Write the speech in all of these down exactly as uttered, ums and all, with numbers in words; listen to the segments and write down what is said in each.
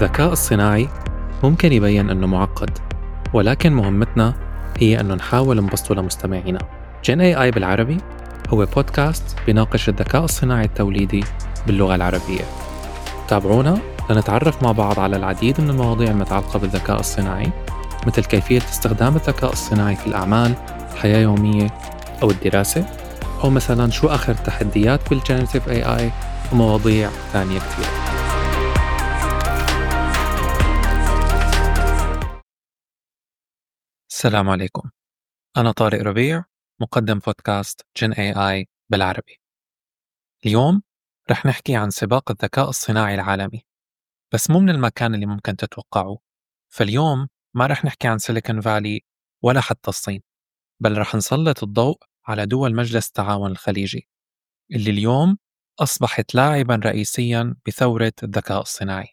الذكاء الصناعي ممكن يبين أنه معقد، ولكن مهمتنا هي أنه نحاول نبسطه لمستمعينا. جين إيه آي بالعربي هو بودكاست بيناقش الذكاء الصناعي التوليدي باللغة العربية. تابعونا لنتعرف مع بعض على العديد من المواضيع المتعلقة بالذكاء الصناعي، مثل كيفية استخدام الذكاء الصناعي في الأعمال، الحياة اليومية أو الدراسة، أو مثلا شو آخر التحديات بالجينيراتيف إيه آي ومواضيع ثانية كثير. السلام عليكم، أنا طارق ربيع، مقدم بودكاست جين إيه آي بالعربي. اليوم رح نحكي عن سباق الذكاء الصناعي العالمي، بس مو من المكان اللي ممكن تتوقعوه. فاليوم ما رح نحكي عن سيليكون فالي ولا حتى الصين، بل رح نسلط الضوء على دول مجلس التعاون الخليجي اللي اليوم أصبحت لاعباً رئيسياً بثورة الذكاء الصناعي.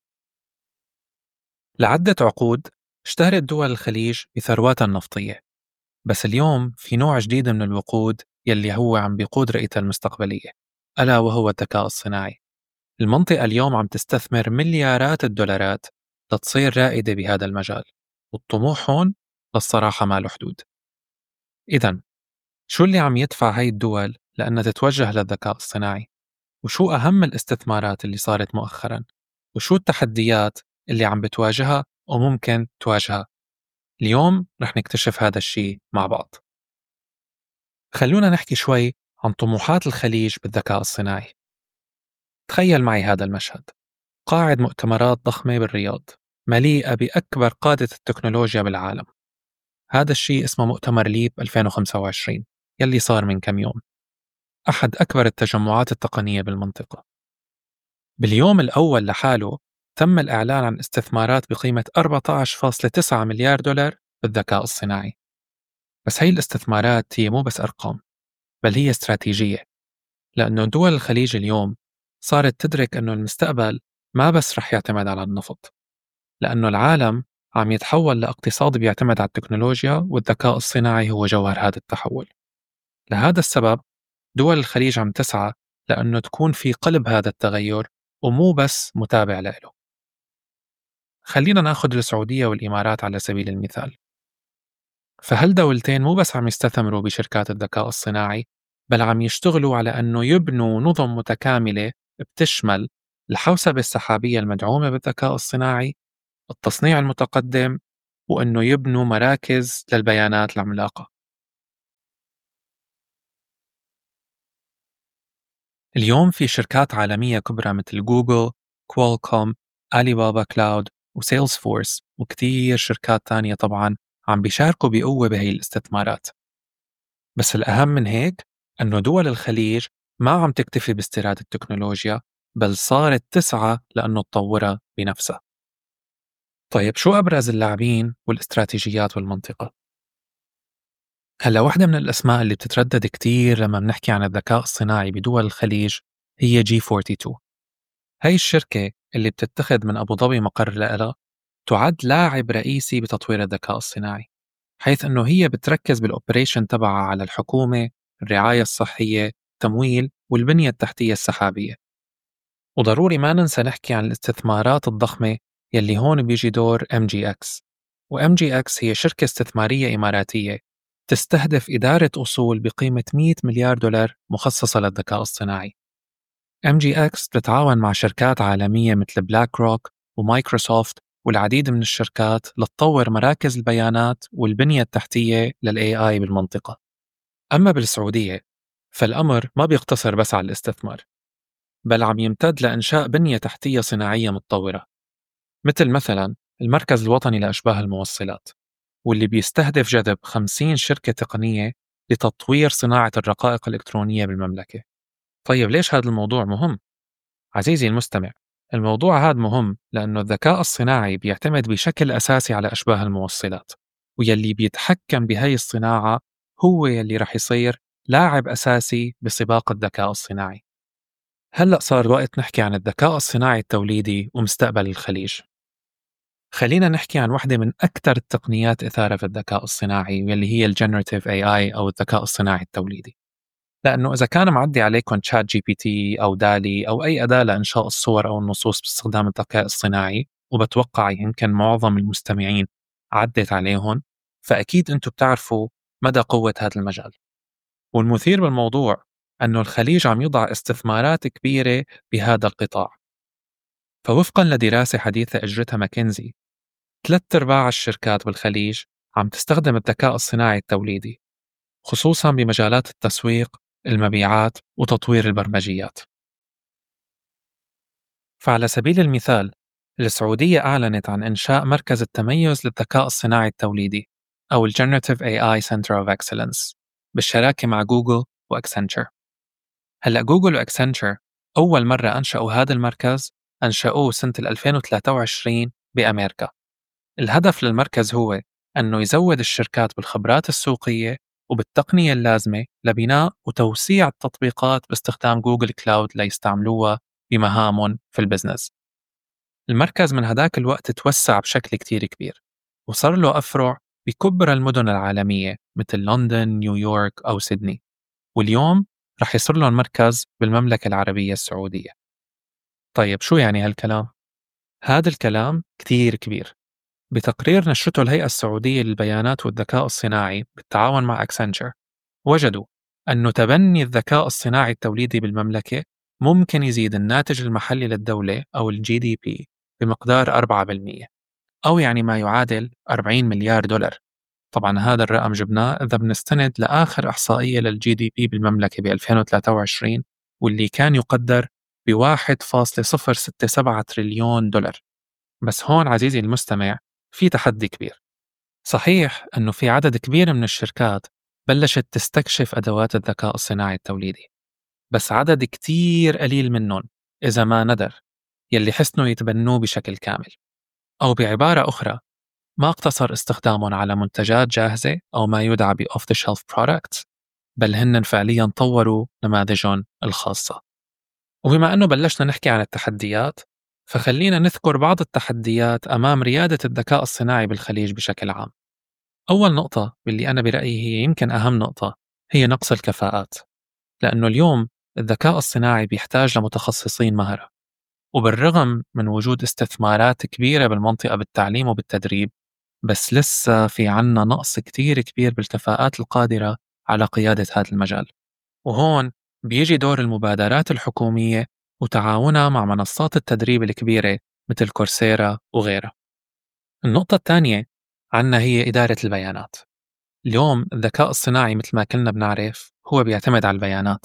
لعدة عقود اشتهرت دول الخليج بثرواتها النفطية، بس اليوم في نوع جديد من الوقود يلي هو عم بيقود رؤيتها المستقبلية، ألا وهو الذكاء الصناعي. المنطقة اليوم عم تستثمر مليارات الدولارات لتصير رائدة بهذا المجال، والطموح هون للصراحة ما له حدود. إذن شو اللي عم يدفع هاي الدول لأنها تتوجه للذكاء الصناعي؟ وشو أهم الاستثمارات اللي صارت مؤخراً؟ وشو التحديات اللي عم بتواجهها وممكن تواجهها؟ اليوم رح نكتشف هذا الشيء مع بعض. خلونا نحكي شوي عن طموحات الخليج بالذكاء الصناعي. تخيل معي هذا المشهد: قاعة مؤتمرات ضخمة بالرياض مليئة بأكبر قادة التكنولوجيا بالعالم. هذا الشيء اسمه مؤتمر ليب ألفين وخمسة وعشرين يلي صار من كم يوم، أحد أكبر التجمعات التقنية بالمنطقة. باليوم الأول لحاله تم الإعلان عن استثمارات بقيمة أربعة عشر فاصلة تسعة مليار دولار بالذكاء الصناعي. بس هاي الاستثمارات هي مو بس أرقام، بل هي استراتيجية، لأنه دول الخليج اليوم صارت تدرك أنه المستقبل ما بس رح يعتمد على النفط، لأنه العالم عم يتحول لاقتصاد بيعتمد على التكنولوجيا، والذكاء الصناعي هو جوهر هذا التحول. لهذا السبب دول الخليج عم تسعى لأنه تكون في قلب هذا التغير ومو بس متابع له. خلينا ناخذ السعودية والإمارات على سبيل المثال. فهالدولتين مو بس عم يستثمروا بشركات الذكاء الصناعي، بل عم يشتغلوا على أنه يبنوا نظم متكاملة بتشمل الحوسبة السحابية المدعومة بالذكاء الصناعي، التصنيع المتقدم، وأنه يبنوا مراكز للبيانات العملاقة. اليوم في شركات عالمية كبرى مثل جوجل، كوالكوم، آلي بابا كلاود، وسيلز فورس، وكتير شركات تانية طبعاً عم بيشاركوا بقوة بهي الاستثمارات. بس الأهم من هيك أنه دول الخليج ما عم تكتفي باستيراد التكنولوجيا، بل صارت تسعى لأنه تطورها بنفسها. طيب شو أبرز اللاعبين والاستراتيجيات بالمنطقة؟ هلا واحدة من الأسماء اللي بتتردد كتير لما بنحكي عن الذكاء الصناعي بدول الخليج هي جي اثنين وأربعين. هاي الشركة اللي بتتخذ من أبو ظبي مقر لها تعد لاعب رئيسي بتطوير الذكاء الصناعي، حيث أنه هي بتركز بالأوبريشن تبعها على الحكومة، الرعاية الصحية، التمويل، والبنية التحتية السحابية. وضروري ما ننسى نحكي عن الاستثمارات الضخمة يلي هون بيجي دور إم جي إكس. و إم جي إكس هي شركة استثمارية إماراتية تستهدف إدارة أصول بقيمة مئة مليار دولار مخصصة للذكاء الصناعي. إم جي إكس بتتعاون مع شركات عالمية مثل بلاك روك ومايكروسوفت والعديد من الشركات لتطور مراكز البيانات والبنية التحتية لل إيه آي بالمنطقة. أما بالسعودية فالأمر ما بيقتصر بس على الاستثمار، بل عم يمتد لإنشاء بنية تحتية صناعية متطورة، مثل مثلا المركز الوطني لأشباه الموصلات، واللي بيستهدف جذب خمسين شركة تقنية لتطوير صناعة الرقائق الإلكترونية بالمملكة. طيب ليش هذا الموضوع مهم؟ عزيزي المستمع، الموضوع هذا مهم لأنه الذكاء الصناعي بيعتمد بشكل أساسي على أشباه الموصلات، ويلي بيتحكم بهاي الصناعة هو يلي رح يصير لاعب أساسي بسباق الذكاء الصناعي. هلأ صار وقت نحكي عن الذكاء الصناعي التوليدي ومستقبل الخليج. خلينا نحكي عن واحدة من أكثر التقنيات إثارة في الذكاء الصناعي واللي هي الجينيراتيف إيه آي أو الذكاء الصناعي التوليدي. لأنه إذا كان معدي عليكم تشات جي بي تي أو دالي أو أي أداة لإنشاء الصور أو النصوص باستخدام الذكاء الصناعي، وبتوقع يمكن معظم المستمعين عدت عليهم، فأكيد أنتم بتعرفوا مدى قوة هذا المجال. والمثير بالموضوع أنه الخليج عم يضع استثمارات كبيرة بهذا القطاع. فوفقا لدراسة حديثة أجرتها ماكنزي، ثلاث أرباع الشركات بالخليج عم تستخدم الذكاء الصناعي التوليدي، خصوصا بمجالات التسويق، المبيعات، وتطوير البرمجيات. فعلى سبيل المثال، السعودية أعلنت عن إنشاء مركز التميز للذكاء الصناعي التوليدي أو ال Generative إيه آي Center of Excellence بالشراكة مع جوجل وأكسنتشر. هلأ جوجل وأكسنتشر أول مرة أنشأوا هذا المركز أنشأوه سنة ألفين وثلاثة وعشرين بأمريكا. الهدف للمركز هو أنه يزود الشركات بالخبرات السوقية وبالتقنية اللازمة لبناء وتوسيع التطبيقات باستخدام جوجل كلاود ليستعملوها بمهامهم في البزنس. المركز من هداك الوقت توسع بشكل كتير كبير، وصار له أفرع بكبرى المدن العالمية مثل لندن، نيويورك أو سيدني، واليوم رح يصير له مركز بالمملكة العربية السعودية. طيب شو يعني هالكلام؟ هذا الكلام كتير كبير. بتقرير نشرته الهيئة السعودية للبيانات والذكاء الصناعي بالتعاون مع أكسنتشر، وجدوا أن تبني الذكاء الصناعي التوليدي بالمملكة ممكن يزيد الناتج المحلي للدولة أو ال جي دي بي بمقدار أربعة بالمئة، أو يعني ما يعادل أربعين مليار دولار. طبعا هذا الرقم جبناه إذا بنستند لآخر إحصائية للجي دي بي بالمملكة ب ألفين وثلاثة وعشرين، واللي كان يقدر ب واحد فاصلة صفر ستة سبعة تريليون دولار. بس هون عزيزي المستمع في تحدي كبير. صحيح أنه في عدد كبير من الشركات بلشت تستكشف أدوات الذكاء الصناعي التوليدي، بس عدد كتير قليل منهم إذا ما ندر يلي حسنوا يتبنوه بشكل كامل، أو بعبارة أخرى ما اقتصر استخدامهم على منتجات جاهزة أو ما يدعى ب off the shelf products، بل هن فعليا طوروا نماذجهم الخاصة. وبما أنه بلشنا نحكي عن التحديات، فخلينا نذكر بعض التحديات أمام ريادة الذكاء الصناعي بالخليج بشكل عام. أول نقطة باللي أنا برأيي هي يمكن أهم نقطة هي نقص الكفاءات، لأنه اليوم الذكاء الصناعي بيحتاج لمتخصصين مهرة، وبالرغم من وجود استثمارات كبيرة بالمنطقة بالتعليم وبالتدريب، بس لسه في عنا نقص كتير كبير بالكفاءات القادرة على قيادة هذا المجال. وهون بيجي دور المبادرات الحكومية وتعاونها مع منصات التدريب الكبيرة مثل كورسيرا وغيرها. النقطة الثانية عنا هي إدارة البيانات. اليوم الذكاء الصناعي مثل ما كلنا بنعرف هو بيعتمد على البيانات،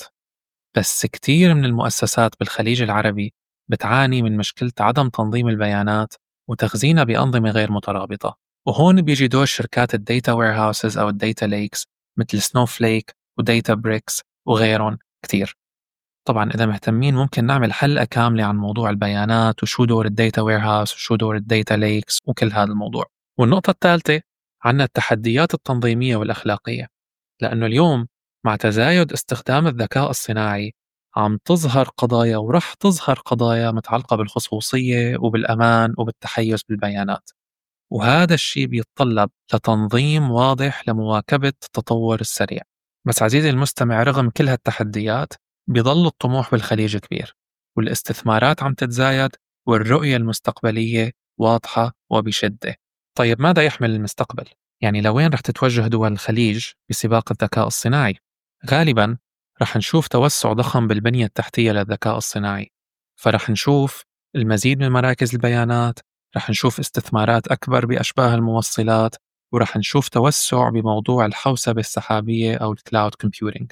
بس كتير من المؤسسات بالخليج العربي بتعاني من مشكلة عدم تنظيم البيانات وتخزينها بأنظمة غير مترابطة. وهون بيجي دور شركات الداتا ويرهاوسز أو الداتا ليكس مثل سنوفليك وداتا بريكس وغيرهم كتير. طبعا إذا مهتمين ممكن نعمل حلقة كاملة عن موضوع البيانات وشو دور الداتا ويرهاوس وشو دور الداتا ليكس وكل هذا الموضوع. والنقطة الثالثة عنا التحديات التنظيمية والأخلاقية، لأنه اليوم مع تزايد استخدام الذكاء الصناعي عم تظهر قضايا ورح تظهر قضايا متعلقة بالخصوصية وبالأمان وبالتحيز بالبيانات، وهذا الشيء بيتطلب لتنظيم واضح لمواكبة التطور السريع. بس عزيزي المستمع، رغم كل هالتحديات بيظل الطموح بالخليج كبير، والاستثمارات عم تتزايد، والرؤية المستقبلية واضحة وبشدة. طيب ماذا يحمل المستقبل؟ يعني لوين رح تتوجه دول الخليج بسباق الذكاء الصناعي؟ غالباً رح نشوف توسع ضخم بالبنية التحتية للذكاء الصناعي، فرح نشوف المزيد من مراكز البيانات، رح نشوف استثمارات أكبر بأشباه الموصلات، ورح نشوف توسع بموضوع الحوسبة السحابية أو الكلاود كومبيوتينج.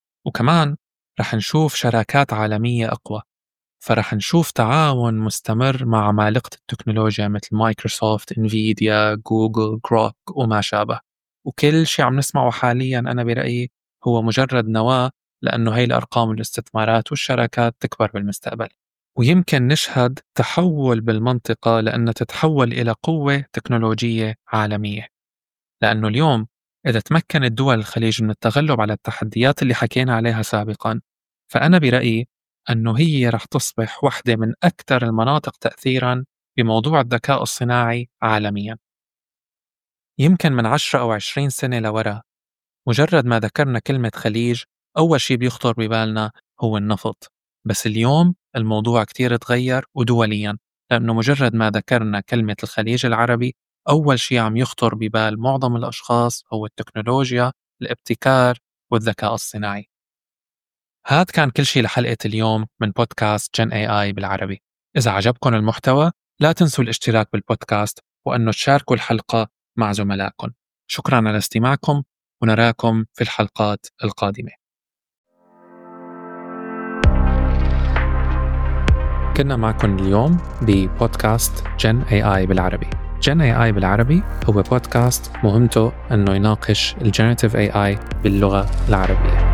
وكمان رح نشوف شراكات عالمية أقوى، فرح نشوف تعاون مستمر مع عمالقة التكنولوجيا مثل مايكروسوفت، انفيديا، جوجل، جروك وما شابه. وكل شيء عم نسمعه حاليا أنا برأيي هو مجرد نواة، لأنه هاي الأرقام والاستثمارات والشراكات تكبر بالمستقبل. ويمكن نشهد تحول بالمنطقة لأنها تتحول إلى قوة تكنولوجية عالمية، لأنه اليوم إذا تمكنت دول الخليج من التغلب على التحديات اللي حكينا عليها سابقاً، فأنا برأيي أنه هي رح تصبح واحدة من أكثر المناطق تأثيراً بموضوع الذكاء الصناعي عالمياً. يمكن من عشرة أو عشرين سنة لورا، مجرد ما ذكرنا كلمة خليج أول شيء بيخطر ببالنا هو النفط. بس اليوم الموضوع كتير تغير ودولياً، لأنه مجرد ما ذكرنا كلمة الخليج العربي أول شيء عم يخطر ببال معظم الأشخاص هو التكنولوجيا، الابتكار والذكاء الصناعي. هاد كان كل شيء لحلقة اليوم من بودكاست جن اي اي بالعربي. إذا عجبكم المحتوى لا تنسوا الاشتراك بالبودكاست وأنه تشاركوا الحلقة مع زملائكم. شكرا على استماعكم ونراكم في الحلقات القادمة. كنا معكم اليوم ببودكاست جن اي اي بالعربي. جن اي اي بالعربي هو بودكاست مهمته أنه يناقش الجينيراتيف اي اي باللغة العربية.